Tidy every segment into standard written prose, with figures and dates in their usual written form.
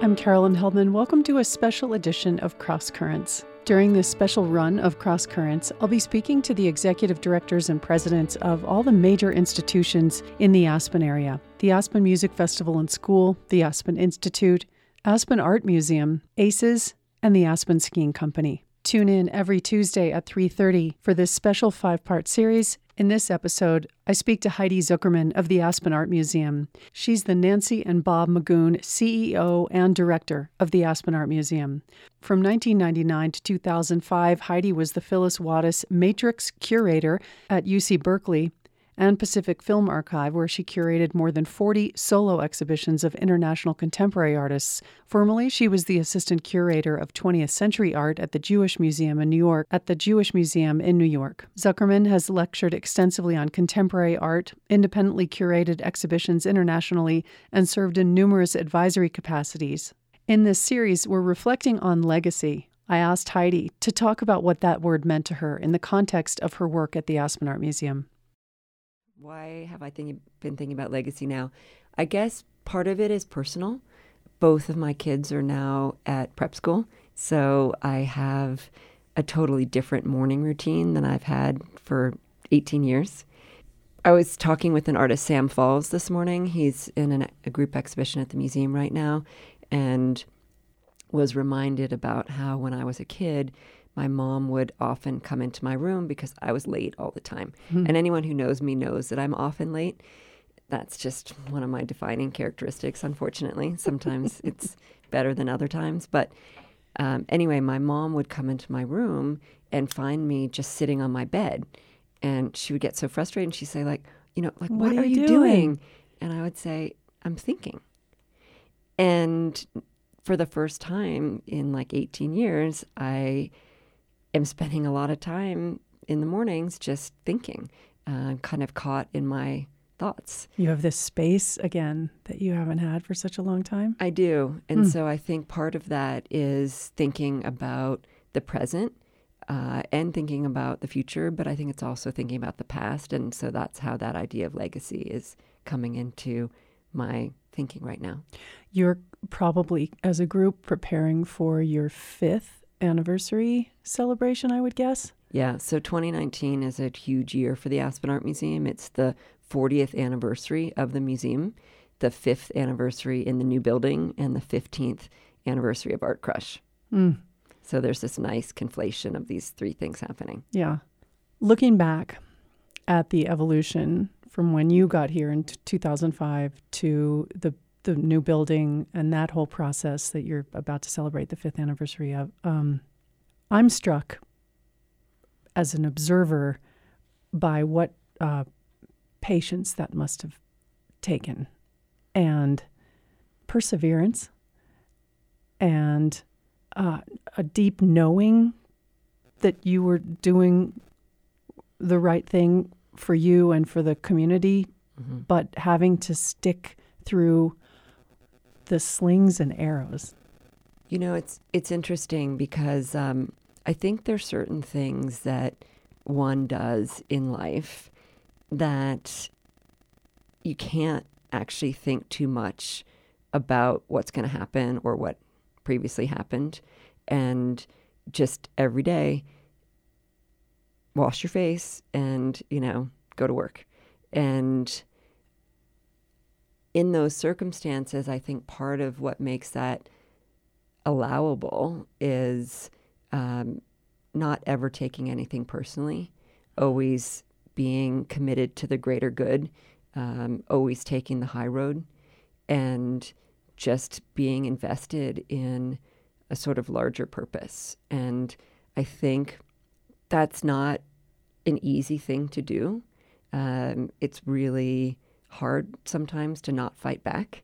I'm Carolyn Heldman. Welcome to a special edition of Cross Currents. During this special run of Cross Currents, I'll be speaking to the executive directors and presidents of all the major institutions in the Aspen area: the Aspen Music Festival and School, the Aspen Institute, Aspen Art Museum, ACES, and the Aspen Skiing Company. Tune in every Tuesday at 3:30 for this special 5-part series. In this episode, I speak to Heidi Zuckerman of the Aspen Art Museum. She's the Nancy and Bob Magoon CEO and director of the Aspen Art Museum. From 1999 to 2005, Heidi was the Phyllis Wattis Matrix Curator at UC Berkeley and Pacific Film Archive, where she curated more than 40 solo exhibitions of international contemporary artists. Formerly, she was the assistant curator of 20th century art at the Jewish Museum in New York. Zuckerman has lectured extensively on contemporary art, independently curated exhibitions internationally, and served in numerous advisory capacities. In this series, we're reflecting on legacy. I asked Heidi to talk about what that word meant to her in the context of her work at the Aspen Art Museum. Why have I been thinking about legacy now? I guess part of it is personal. Both of my kids are now at prep school, so I have a totally different morning routine than I've had for 18 years. I was talking with an artist, Sam Falls, this morning. He's in a group exhibition at the museum right now, and was reminded about how when I was a kid, my mom would often come into my room because I was late all the time. And anyone who knows me knows that I'm often late. That's just one of my defining characteristics, unfortunately. Sometimes it's better than other times. But anyway, my mom would come into my room and find me just sitting on my bed. And she would get so frustrated and she'd say, what are you doing? And I would say, I'm thinking. And for the first time in 18 years, I am spending a lot of time in the mornings just thinking, kind of caught in my thoughts. You have this space again that you haven't had for such a long time? I do. And so I think part of that is thinking about the present and thinking about the future, but I think it's also thinking about the past. And so that's how that idea of legacy is coming into my thinking right now. You're probably, as a group, preparing for your 5th anniversary celebration, I would guess? Yeah, so 2019 is a huge year for the Aspen Art Museum. It's the 40th anniversary of the museum, the 5th anniversary in the new building, and the 15th anniversary of Art Crush. So there's this nice conflation of these 3 things happening. Yeah. Looking back at the evolution from when you got here in 2005 to the new building and that whole process that you're about to celebrate the 5th anniversary of, I'm struck as an observer by what patience that must have taken, and perseverance, and a deep knowing that you were doing the right thing for you and for the community, but having to stick through the slings and arrows. It's interesting because I think there's certain things that one does in life that you can't actually think too much about what's going to happen or what previously happened. And just every day, wash your face and, go to work. And in those circumstances, I think part of what makes that allowable is not ever taking anything personally, always being committed to the greater good, always taking the high road, and just being invested in a sort of larger purpose. And I think that's not an easy thing to do. It's really hard sometimes to not fight back.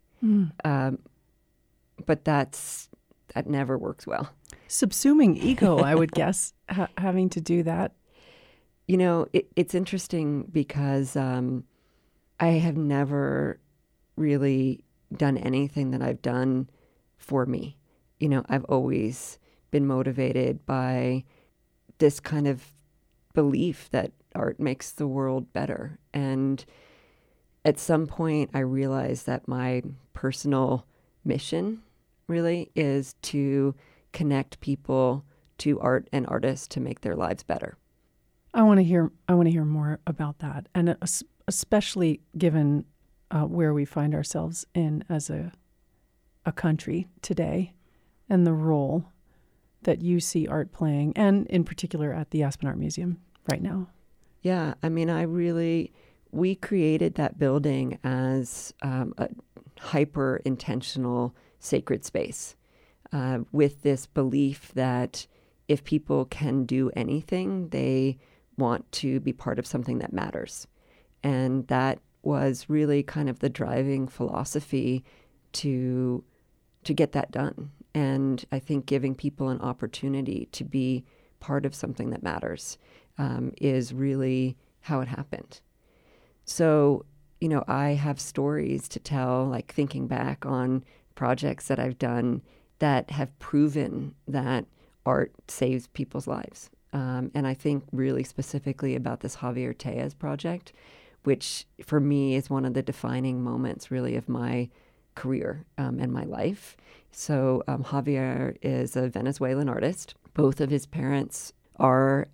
But that never works well. Subsuming ego, I would guess, having to do that. It's interesting because I have never really done anything that I've done for me. I've always been motivated by this kind of belief that art makes the world better. And at some point, I realized that my personal mission really is to connect people to art and artists to make their lives better. I want to hear more about that, and especially given where we find ourselves in as a country today, and the role that you see art playing, and in particular at the Aspen Art Museum right now. Yeah, I mean, we created that building as a hyper-intentional sacred space with this belief that if people can do anything, they want to be part of something that matters. And that was really kind of the driving philosophy to get that done. And I think giving people an opportunity to be part of something that matters is really how it happened. So, I have stories to tell, like thinking back on projects that I've done that have proven that art saves people's lives. And I think really specifically about this Javier Tellez project, which for me is one of the defining moments really of my career and my life. So Javier is a Venezuelan artist. Both of his parents are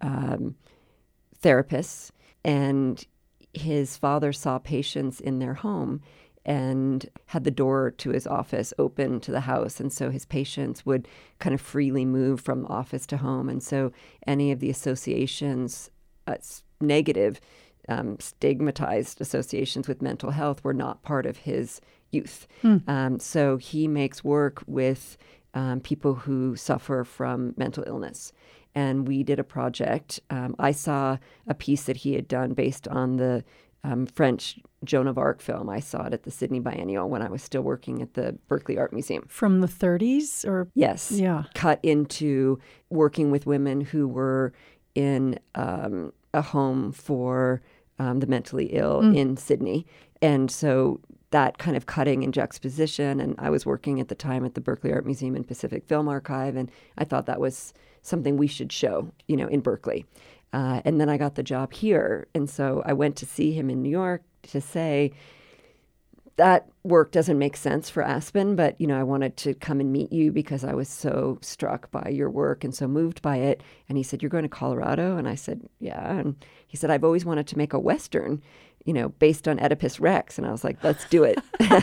therapists, and his father saw patients in their home and had the door to his office open to the house. And so his patients would kind of freely move from office to home. And so any of the associations, negative, stigmatized associations with mental health were not part of his youth. So he makes work with people who suffer from mental illness. And we did a project. I saw a piece that he had done based on the French Joan of Arc film. I saw it at the Sydney Biennial when I was still working at the Berkeley Art Museum. From the 30s? Or Yes. Yeah. Cut into working with women who were in a home for the mentally ill in Sydney. And so that kind of cutting and juxtaposition. And I was working at the time at the Berkeley Art Museum and Pacific Film Archive, and I thought that was something we should show, in Berkeley. And then I got the job here. And so I went to see him in New York to say, that work doesn't make sense for Aspen, but, I wanted to come and meet you because I was so struck by your work and so moved by it. And he said, you're going to Colorado? And I said, yeah. And he said, I've always wanted to make a Western, based on Oedipus Rex. And I was like, let's do it.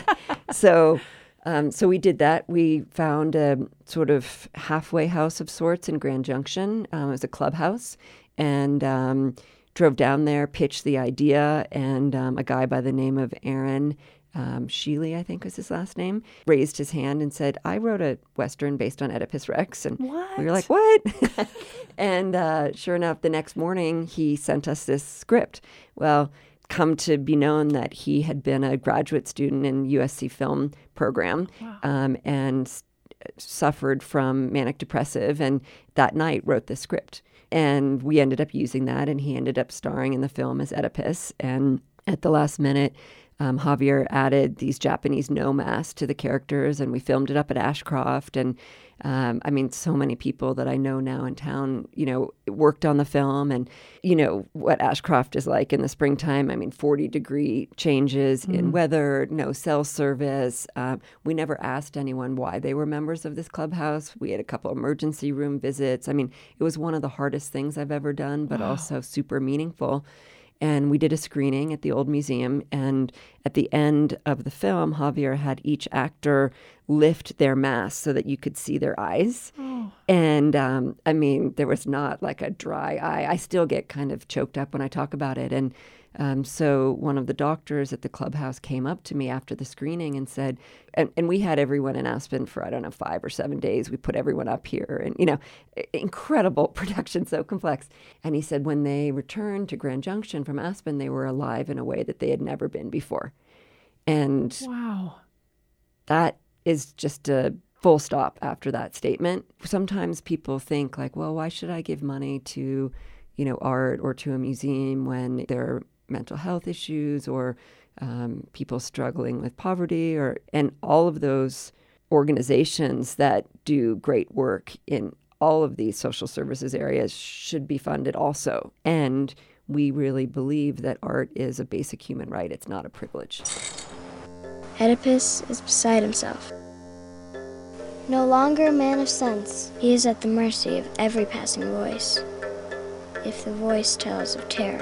So we did that. We found a sort of halfway house of sorts in Grand Junction. It was a clubhouse, and drove down there, pitched the idea, and a guy by the name of Aaron Sheely, I think was his last name, raised his hand and said, I wrote a Western based on Oedipus Rex. And we were like, what? And sure enough, the next morning, he sent us this script. Well, come to be known that he had been a graduate student in USC film program. Wow. And suffered from manic depressive, and that night wrote the script. And we ended up using that, and he ended up starring in the film as Oedipus. And at the last minute, Javier added these Japanese no-mas to the characters, and we filmed it up at Ashcroft. And so many people that I know now in town, worked on the film, and, what Ashcroft is like in the springtime. 40-degree changes in weather, no cell service. We never asked anyone why they were members of this clubhouse. We had a couple emergency room visits. It was one of the hardest things I've ever done, but also super meaningful. And we did a screening at the old museum. And at the end of the film, Javier had each actor lift their mask so that you could see their eyes. Oh. And there was not like a dry eye. I still get kind of choked up when I talk about it. And so one of the doctors at the clubhouse came up to me after the screening and said, and we had everyone in Aspen for, 5 or 7 days. We put everyone up here, and, incredible production, so complex. And he said when they returned to Grand Junction from Aspen, they were alive in a way that they had never been before. And wow, that is just a full stop after that statement. Sometimes people think like, well, why should I give money to, art or to a museum when there are mental health issues or people struggling with poverty, and all of those organizations that do great work in all of these social services areas should be funded also. And we really believe that art is a basic human right. It's not a privilege. Oedipus is beside himself. No longer a man of sense, he is at the mercy of every passing voice, if the voice tells of terror.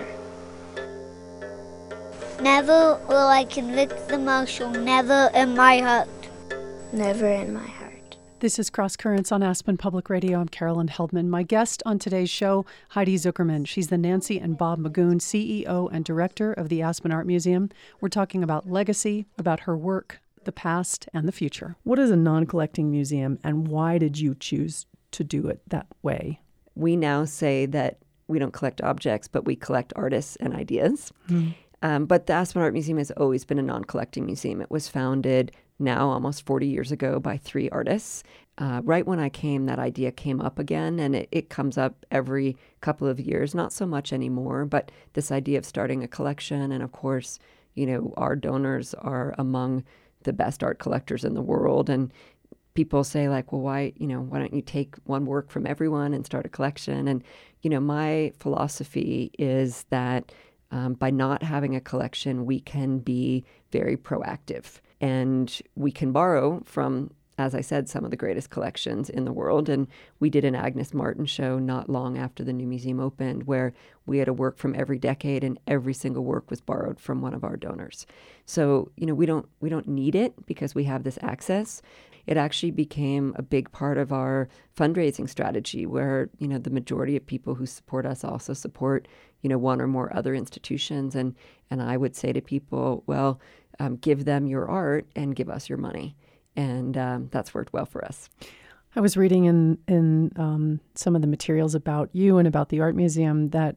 Never will I convict the marshal, never in my heart. Never in my heart. This is Cross Currents on Aspen Public Radio. I'm Carolyn Heldman. My guest on today's show, Heidi Zuckerman. She's the Nancy and Bob Magoon CEO and Director of the Aspen Art Museum. We're talking about legacy, about her work, the past, and the future. What is a non-collecting museum, and why did you choose to do it that way? We now say that we don't collect objects, but we collect artists and ideas. But the Aspen Art Museum has always been a non-collecting museum. It was founded now almost 40 years ago by 3 artists. Right when I came, that idea came up again, and it comes up every couple of years, not so much anymore, but this idea of starting a collection. And of course, our donors are among the best art collectors in the world. And people say like, well, why don't you take one work from everyone and start a collection? And, my philosophy is that by not having a collection, we can be very proactive. And we can borrow from, as I said, some of the greatest collections in the world. And we did an Agnes Martin show not long after the new museum opened, where we had a work from every decade, and every single work was borrowed from one of our donors. So, we don't need it because we have this access. It actually became a big part of our fundraising strategy, where, the majority of people who support us also support, one or more other institutions. And I would say to people, well, give them your art and give us your money. And that's worked well for us. I was reading in some of the materials about you and about the art museum that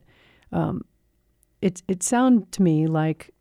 it sounded to me like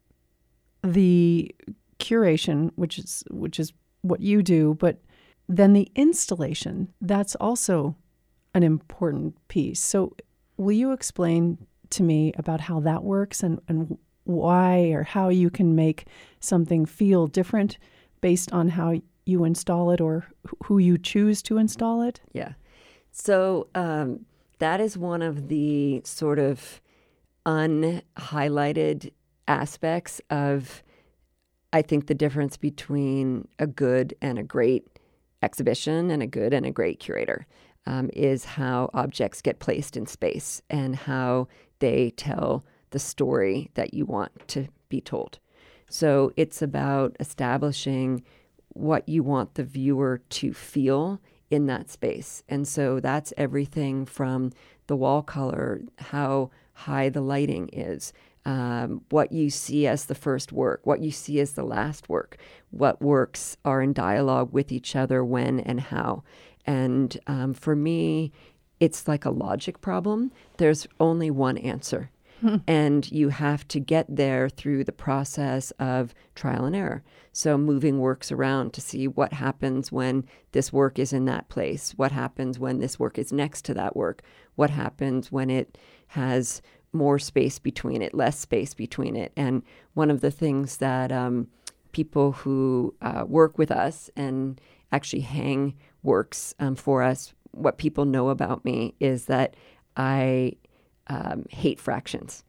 the curation, which is what you do, but then the installation, that's also an important piece. So will you explain to me about how that works and why or how you can make something feel different based on how you install it or who you choose to install it? Yeah. So that is one of the sort of unhighlighted aspects of, I think, the difference between a good and a great exhibition and a good and a great curator is how objects get placed in space and how they tell the story that you want to be told. So it's about establishing what you want the viewer to feel in that space. And so that's everything from the wall color, how high the lighting is, what you see as the first work, what you see as the last work, what works are in dialogue with each other, when and how. And for me, it's like a logic problem. There's only one answer. And you have to get there through the process of trial and error. So moving works around to see what happens when this work is in that place, what happens when this work is next to that work, what happens when it has more space between it, less space between it. And one of the things that people who work with us and actually hang works for us, what people know about me is that I hate fractions.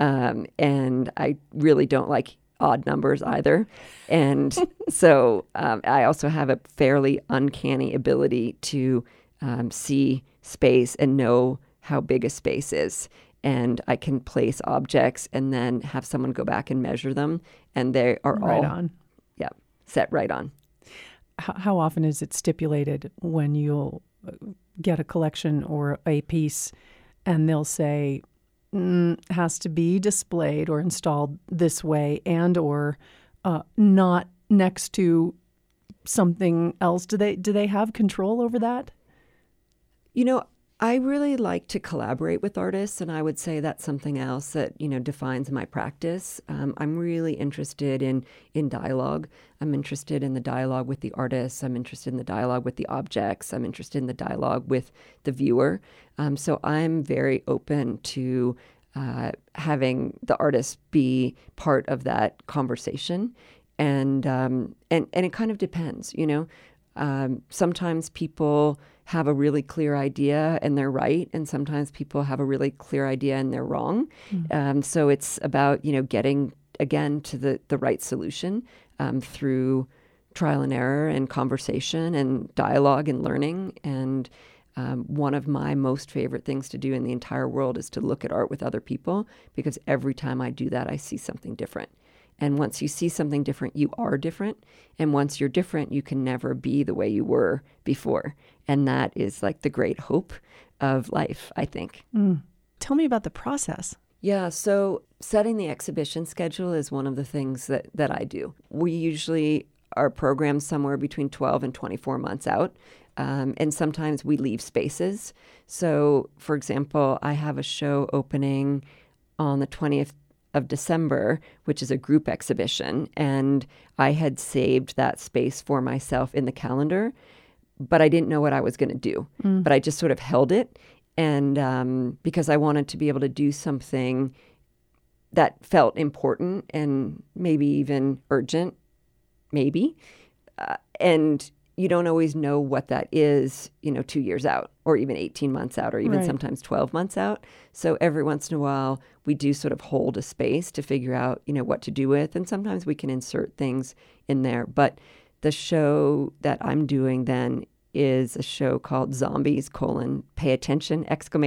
And I really don't like odd numbers either. And so I also have a fairly uncanny ability to see space and know how big a space is. And I can place objects and then have someone go back and measure them. And they are right all on. Yeah, set right on. How often is it stipulated when you'll get a collection or a piece and they'll say, has to be displayed or installed this way and or not next to something else? Do they have control over that? I really like to collaborate with artists, and I would say that's something else that, defines my practice. I'm really interested in dialogue. I'm interested in the dialogue with the artists. I'm interested in the dialogue with the objects. I'm interested in the dialogue with the viewer. So I'm very open to having the artist be part of that conversation. And it kind of depends, sometimes people have a really clear idea and they're right, and sometimes people have a really clear idea and they're wrong. So it's about getting again to the right solution through trial and error and conversation and dialogue and learning. And one of my most favorite things to do in the entire world is to look at art with other people, because every time I do that, I see something different. And once you see something different, you are different. And once you're different, you can never be the way you were before. And that is like the great hope of life, I think. Tell me about the process. Yeah, so setting the exhibition schedule is one of the things that I do. We usually are programmed somewhere between 12 and 24 months out. And sometimes we leave spaces. So, for example, I have a show opening on the 20th of December, which is a group exhibition. And I had saved that space for myself in the calendar, but I didn't know what I was going to do. But I just sort of held it. And because I wanted to be able to do something that felt important and maybe even urgent, maybe. And you don't always know what that is, 2 years out, or even 18 months out, or even sometimes 12 months out. So every once in a while, we do sort of hold a space to figure out, what to do with. And sometimes we can insert things in there. But the show that I'm doing then is a show called Zombies, Pay Attention, !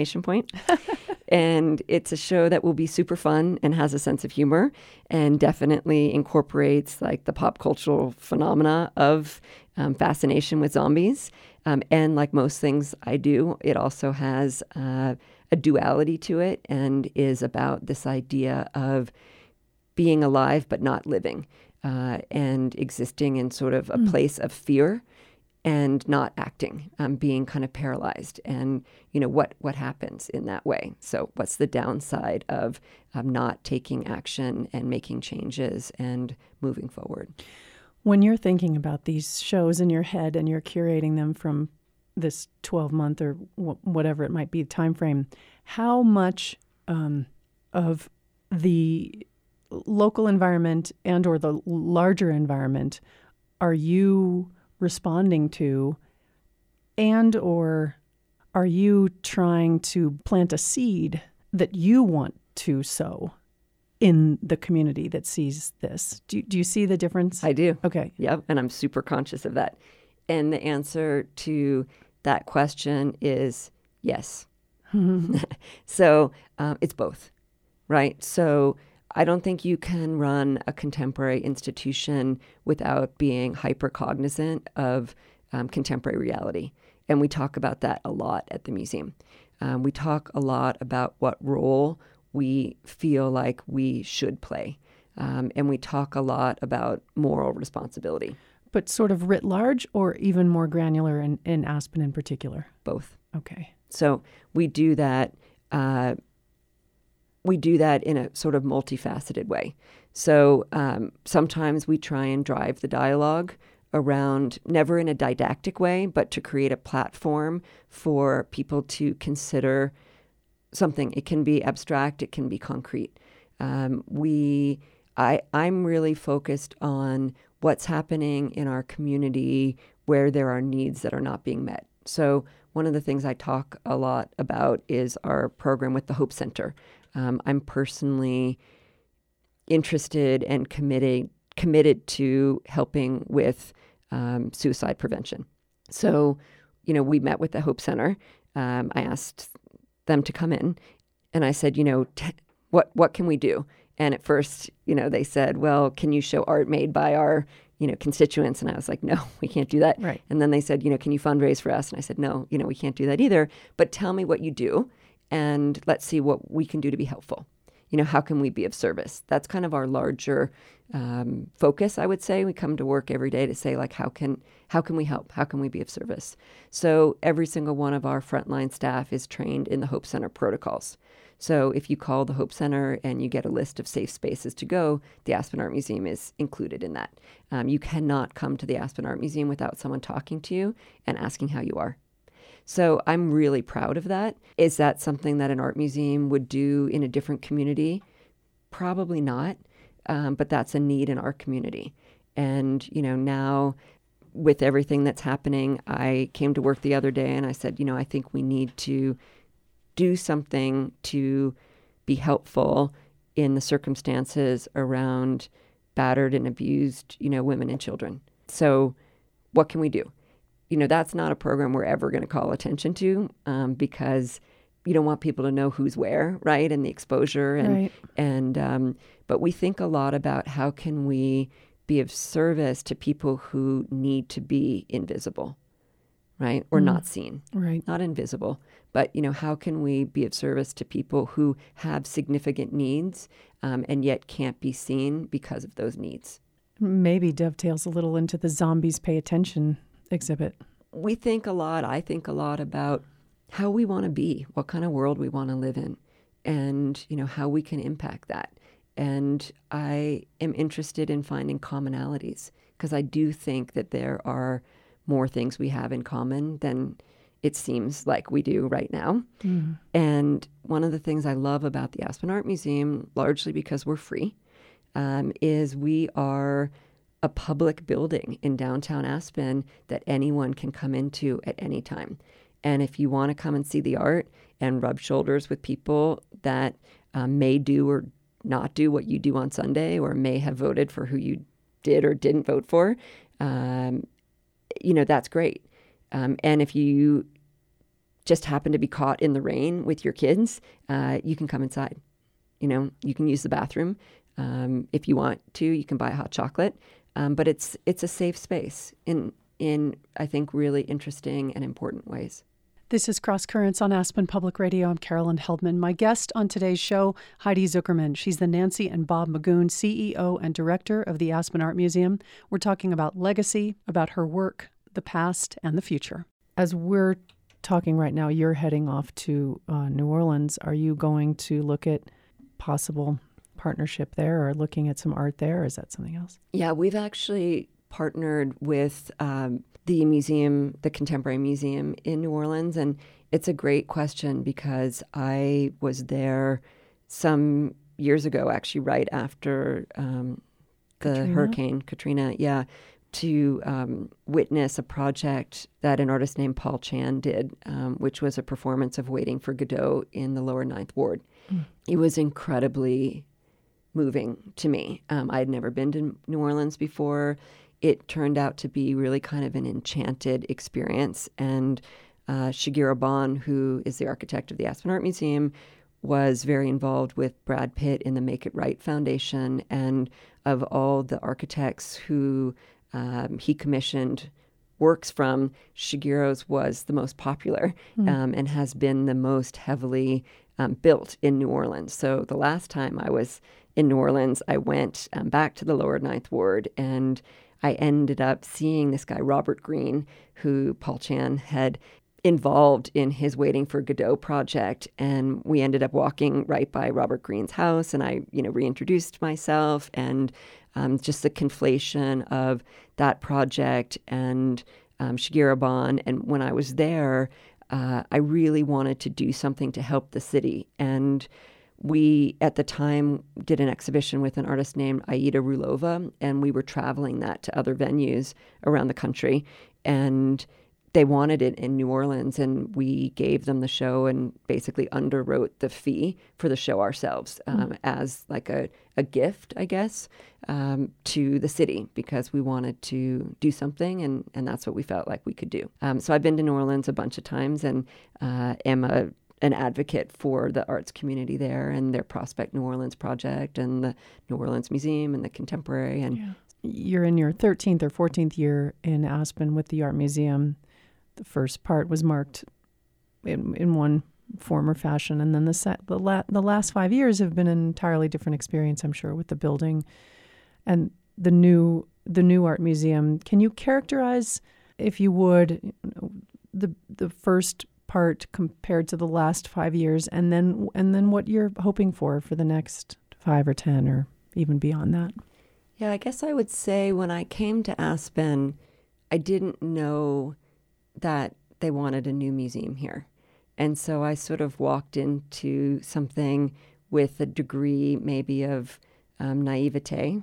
And it's a show that will be super fun and has a sense of humor and definitely incorporates like the pop cultural phenomena of fascination with zombies. And like most things I do, it also has a duality to it and is about this idea of being alive but not living and existing in sort of a place of fear and not acting, being kind of paralyzed, and what happens in that way. So what's the downside of not taking action and making changes and moving forward? When you're thinking about these shows in your head and you're curating them from this 12-month or whatever it might be time frame, how much of the local environment and or the larger environment are you responding to, and or are you trying to plant a seed that you want to sow in the community that sees this? Do you see the difference? I do. Okay. Yep. And I'm super conscious of that. And the answer to that question is yes. So it's both, right? So I don't think you can run a contemporary institution without being hyper cognizant of contemporary reality. And we talk about that a lot at the museum. We talk a lot about what role we feel like we should play. And we talk a lot about moral responsibility. But sort of writ large, or even more granular in Aspen in particular? Both. Okay. So we do that. We do that in a sort of multifaceted way. So sometimes we try and drive the dialogue around, never in a didactic way, but to create a platform for people to consider something. It can be abstract, it can be concrete. I'm really focused on what's happening in our community where there are needs that are not being met. So one of the things I talk a lot about is our program with the Hope Center. I'm personally interested and committed to helping with suicide prevention. So, we met with the Hope Center. I asked them to come in, and I said, what can we do? And at first, they said, well, can you show art made by our constituents? And I was like, no, we can't do that. Right. And then they said, can you fundraise for us? And I said, no, we can't do that either. But tell me what you do, and let's see what we can do to be helpful. How can we be of service? That's kind of our larger focus, I would say. We come to work every day to say, like, how can we help? How can we be of service? So every single one of our frontline staff is trained in the Hope Center protocols. So if you call the Hope Center and you get a list of safe spaces to go, the Aspen Art Museum is included in that. You cannot come to the Aspen Art Museum without someone talking to you and asking how you are. So I'm really proud of that. Is that something that an art museum would do in a different community? Probably not, but that's a need in our community. And, now with everything that's happening, I came to work the other day and I said, I think we need to do something to be helpful in the circumstances around battered and abused, women and children. So what can we do? That's not a program we're ever going to call attention to because you don't want people to know who's where, right? And the exposure. But we think a lot about how can we be of service to people who need to be invisible, right? Or not seen, right? Not invisible. But, how can we be of service to people who have significant needs and yet can't be seen because of those needs? Maybe dovetails a little into the Zombies Pay Attention exhibit. I think a lot about how we want to be, what kind of world we want to live in, and, how we can impact that. And I am interested in finding commonalities because I do think that there are more things we have in common than it seems like we do right now. Mm. And one of the things I love about the Aspen Art Museum, largely because we're free, is we are a public building in downtown Aspen that anyone can come into at any time. And if you want to come and see the art and rub shoulders with people that may do or not do what you do on Sunday or may have voted for who you did or didn't vote for, that's great. And if you just happen to be caught in the rain with your kids, you can come inside. You can use the bathroom. If you want to, you can buy hot chocolate. But it's a safe space in I think, really interesting and important ways. This is Cross Currents on Aspen Public Radio. I'm Carolyn Heldman. My guest on today's show, Heidi Zuckerman. She's the Nancy and Bob Magoon CEO and director of the Aspen Art Museum. We're talking about legacy, about her work, the past, and the future. As we're talking right now, you're heading off to New Orleans. Are you going to look at possible partnership there or looking at some art there, or is that something else? Yeah, we've actually partnered with the museum, the Contemporary Museum in New Orleans, and it's a great question because I was there some years ago, actually right after the Hurricane Katrina, to witness a project that an artist named Paul Chan did, which was a performance of Waiting for Godot in the Lower Ninth Ward. Mm. It was incredibly moving to me. I had never been to New Orleans before. It turned out to be really kind of an enchanted experience. And Shigeru Ban, who is the architect of the Aspen Art Museum, was very involved with Brad Pitt in the Make It Right Foundation. And of all the architects who he commissioned works from, Shigeru's was the most popular and has been the most heavily built in New Orleans. So the last time I was in New Orleans, I went back to the Lower Ninth Ward, and I ended up seeing this guy, Robert Greene, who Paul Chan had involved in his Waiting for Godot project. And we ended up walking right by Robert Greene's house, and I, reintroduced myself, and just the conflation of that project and Shigeru Ban. And when I was there, I really wanted to do something to help the city. And we, at the time, did an exhibition with an artist named Aida Rulova, and we were traveling that to other venues around the country. And they wanted it in New Orleans, and we gave them the show and basically underwrote the fee for the show ourselves as like a gift, I guess, to the city, because we wanted to do something, and that's what we felt like we could do. So I've been to New Orleans a bunch of times, and am an advocate for the arts community there and their Prospect New Orleans project and the New Orleans Museum and the Contemporary. And You're in your 13th or 14th year in Aspen with the Art Museum. The first part was marked in one form or fashion, and then the last 5 years have been an entirely different experience, I'm sure, with the building and the new Art Museum. Can you characterize, if you would, the first part compared to the last 5 years, and then what you're hoping for the next 5 or 10 or even beyond that? Yeah, I guess I would say when I came to Aspen, I didn't know that they wanted a new museum here. And so I sort of walked into something with a degree maybe of naivete.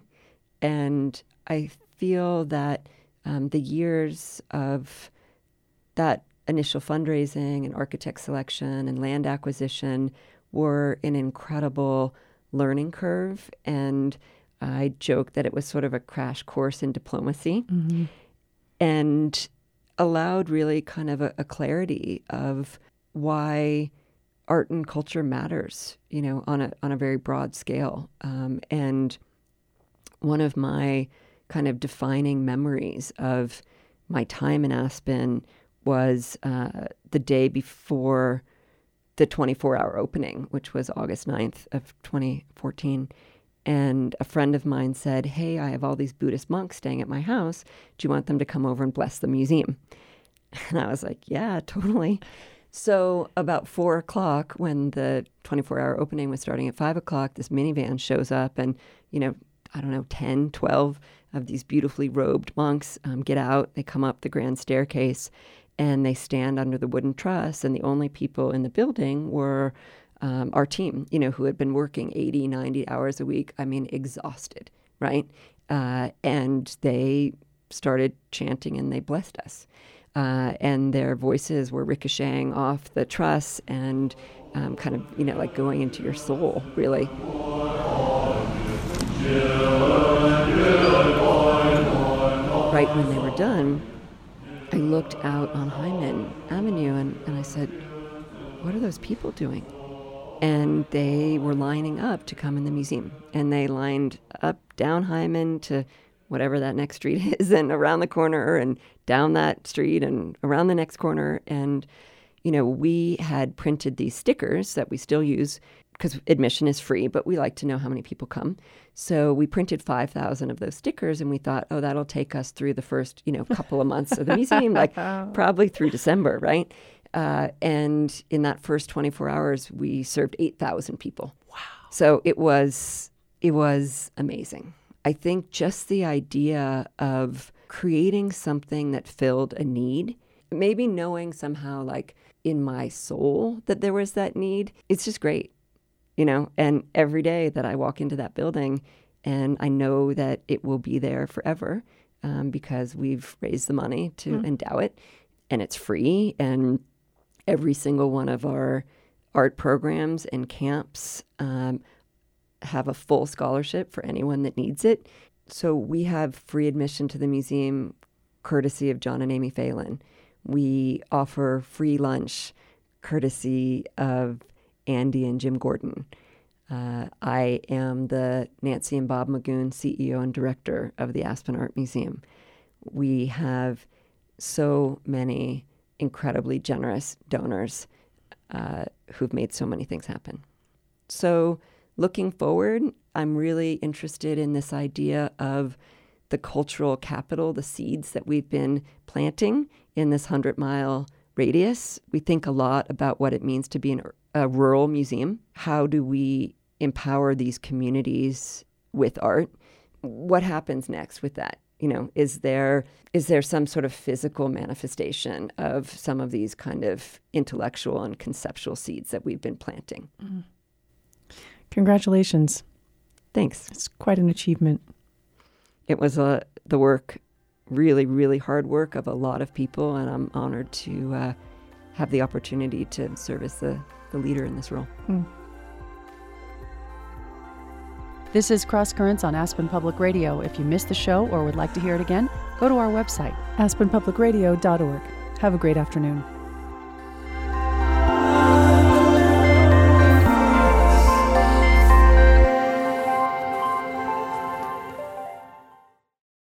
And I feel that the years of that initial fundraising and architect selection and land acquisition were an incredible learning curve. And I joke that it was sort of a crash course in diplomacy and allowed really kind of a clarity of why art and culture matters, on a very broad scale. And one of my kind of defining memories of my time in Aspen was the day before the 24-hour opening, which was August 9th of 2014. And a friend of mine said, hey, I have all these Buddhist monks staying at my house. Do you want them to come over and bless the museum? And I was like, yeah, totally. So about 4 o'clock, when the 24-hour opening was starting at 5 o'clock, this minivan shows up and, 10, 12 of these beautifully robed monks get out. They come up the grand staircase and they stand under the wooden truss. And the only people in the building were our team, who had been working 80, 90 hours a week. I mean, exhausted, right? And they started chanting and they blessed us. And their voices were ricocheting off the truss and kind of, like going into your soul, really. Right when they were done, I looked out on Hyman Avenue and I said, what are those people doing? And they were lining up to come in the museum. And they lined up down Hyman to whatever that next street is, and around the corner, and down that street, and around the next corner. And, we had printed these stickers that we still use because admission is free, but we like to know how many people come. So we printed 5,000 of those stickers, and we thought, oh, that'll take us through the first, couple of months of the museum, like probably through December, right? And in that first 24 hours, we served 8,000 people. Wow. So it was amazing. I think just the idea of creating something that filled a need, maybe knowing somehow like in my soul that there was that need, it's just great, and every day that I walk into that building and I know that it will be there forever because we've raised the money to endow it, and it's free, and every single one of our art programs and camps have a full scholarship for anyone that needs it. So we have free admission to the museum courtesy of John and Amy Phelan. We offer free lunch courtesy of Andy and Jim Gordon. I am the Nancy and Bob Magoon CEO and director of the Aspen Art Museum. We have so many incredibly generous donors who've made so many things happen. So looking forward, I'm really interested in this idea of the cultural capital, the seeds that we've been planting in this 100-mile radius. We think a lot about what it means to be a rural museum. How do we empower these communities with art? What happens next with that? Is there some sort of physical manifestation of some of these kind of intellectual and conceptual seeds that we've been planting? Congratulations. Thanks. It's quite an achievement. It was the work, really, really hard work of a lot of people, and I'm honored to have the opportunity to serve as the leader in this role. This is Cross Currents on Aspen Public Radio. If you missed the show or would like to hear it again, go to our website, aspenpublicradio.org. Have a great afternoon.